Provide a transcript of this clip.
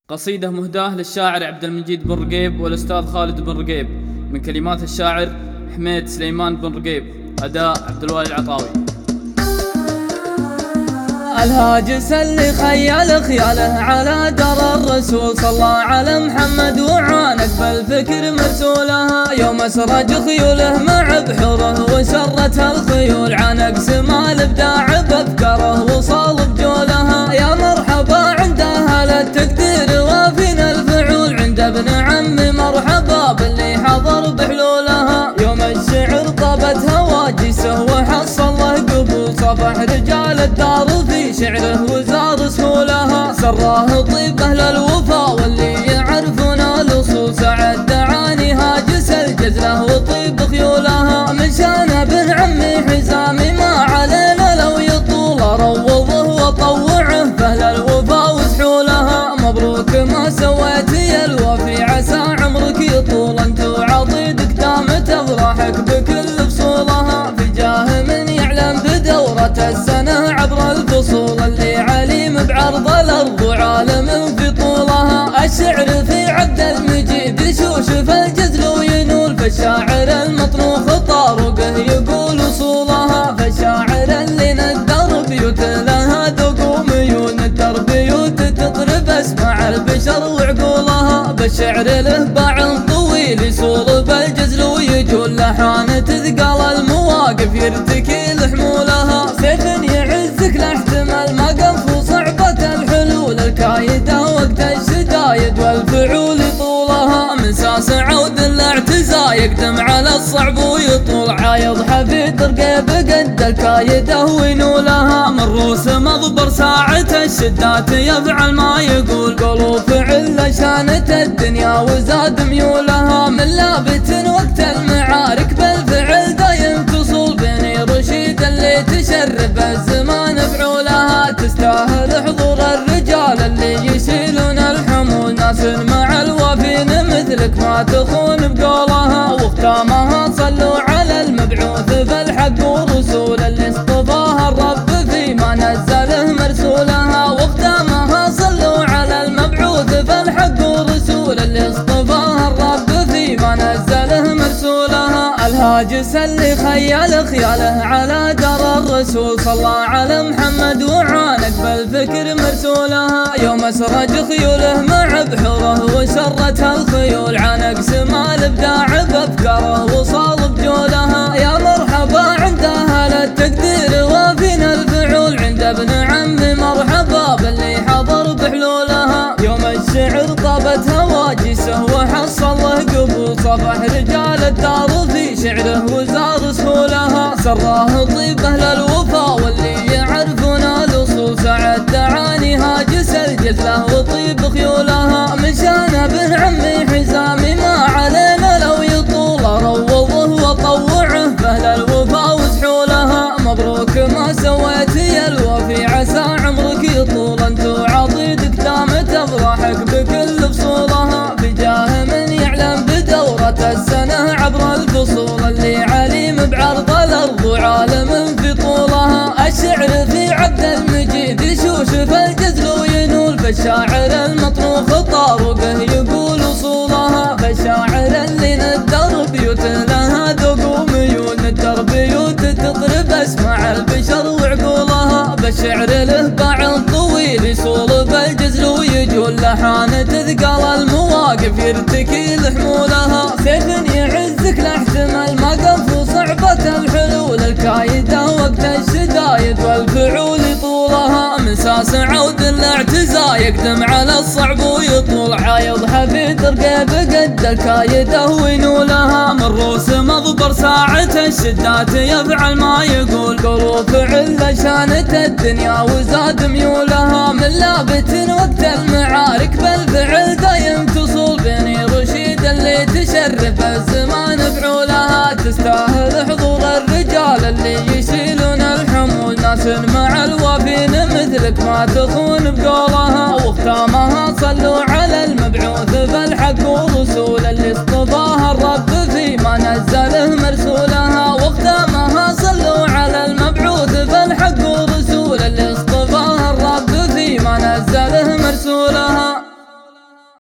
قصيدة مهداة للشاعر عبد المجيد بن رقيب والأستاذ خالد بن رقيب، من كلمات الشاعر حميد سليمان بن رقيب، أداء عبد الوالي العطاوي. الهاجس اللي خيل خياله على در الرسول صلى على محمد وعانق بالفكر مرسولها، يوم اسرج خيوله مع بحوره وسرت الخيول عانق سما الابداع بافكاره وصال بجولها. يا مرحبا عند اهل التقدير وافينا الفعول، عند ابن عمي مرحبا باللي حضر بحلولها. يوم الشعر طابت هواجسه وحصل له قبول، صفح رجال الدار في شعره وزار سهولها. سراه طيب اهل الوفا واللي يعرفون الاصول، سعد دعاني هاجس الجزله وطيب خيولها. من شان ابن عمي حزامي ما علينا لو يطول، اروضه واطوعه فاهل الوفا وسحولها. مبروك ما سويتي الوفي عسى عمرك يطول، انت وعضيدك دامت افراحك بكل فصولها. في جاه من يعلم بدورة السنة عبر الفصول، اللي عليم بعرض الارض وعالم في طولها. الشعر في عبد المجيد يشوش في الجزل وينول، فالشاعر المطروخ طارقه يقول وصولها. فالشاعر اللي ندر بيوت لها ذوق وميول، ندر بيوت تطرب اسمع البشر وعقولها. بالشعر له باع طويل يصول بالجزل ويجول، لحان تثقل المواقف يرتكي لحمولها. سيف يعزك لا احتمال ما قف وصعبة الحلول، الكايدة وقت الشدايد والفعول طولها. من ساس عود الاعتزاء يقدم على الصعب ويطول، عايض حفيد رقيب قد الكايدة وينولها. من روس مضبر ساعة الشدات يفعل ما يقول، قولوا فعل شانت الدنيا وزاد ميولها. من لابت وقت المعارك بالفعل دايم تصول، بيني رشيد اللي تشرب الزمان فعولها. تستاهل حضور الرجال اللي يشيلون الحمول، ناس مع الوافين مثلك ما تخون بقولها. واختامها صلوا على المبعوث فالحق ورسول، اللي اصطفاها الرب فيما نزله مرسولها. واختامها صلوا على المبعوث فالحق ورسول، اللي اصطفاها الرب فيما نزله مرسولها. الهاجس اللي خيل خياله على در الرسول صلى على محمد وعانق بالفكر مرسولها. يوم اسرج خيوله مع بحوره وسرت الخيول، عانق سما الابداع بافكاره وصال بجولها. يا مرحبا عند اهل التقدير وافينا الفعول، عند ابن عمي مرحبا باللي حضر بحلولها. يوم الشعر طابت هواجسه وحصل له قبول، صفح رجال الدار في شعره وزار سهولها. سراه طيب اهل الوفا واللي يعرفون الاصول، سعد دعاني هاجس الجزله وطيب خيولها. من شان ابن عمي حزامي ما علينا لو يطول، اروضه واطوعه فاهل الوفا وسحولها. مبروك ما سويتي الوفي عسى عمرك يطول، انت وعضيدك دامت افراحك بكل فصولها. بجاه من يعلم بدورة السنة عبر الفصول، اللي عليم بعرض الارض وعالم في طولها. الشعر في عبد المجيد يشوش في الجزل وينول، فالشاعر المطروخ طارقه يقول وصولها. فالشاعر اللي ندر بيوت لها ذوق وميول، ندر بيوت تطرب اسمع البشر وعقولها. بالشعر له باع طويل يصول بالجزل ويجول، لحان تثقل المواقف يرتكي لحمولها. سيف يعزك لا احتمال ما قف وصعبة الحلول، الكايدة وقت الشدايد والفعول طولها. من ساس عود الاعتزاء يقدم على الصعب ويطول، عايض حفيد رقيب قد الكايدة وينولها. من روس مضبر ساعة الشدات يفعل ما يقول، قولوا فعل شانت الدنيا وزاد ميولها. من لابت وقت المعارك بالفعل دايم تصول، بيني رشيد اللي تشرف الزمان فعولها. تستاهل حضور الرجال اللي يشيلون الحمول، ناس مع الوافين مثلك ما تخون بقولها. واختامها صلوا على المبعوث فالحق ورسول، اللي اصطفاها الرب فيما نزل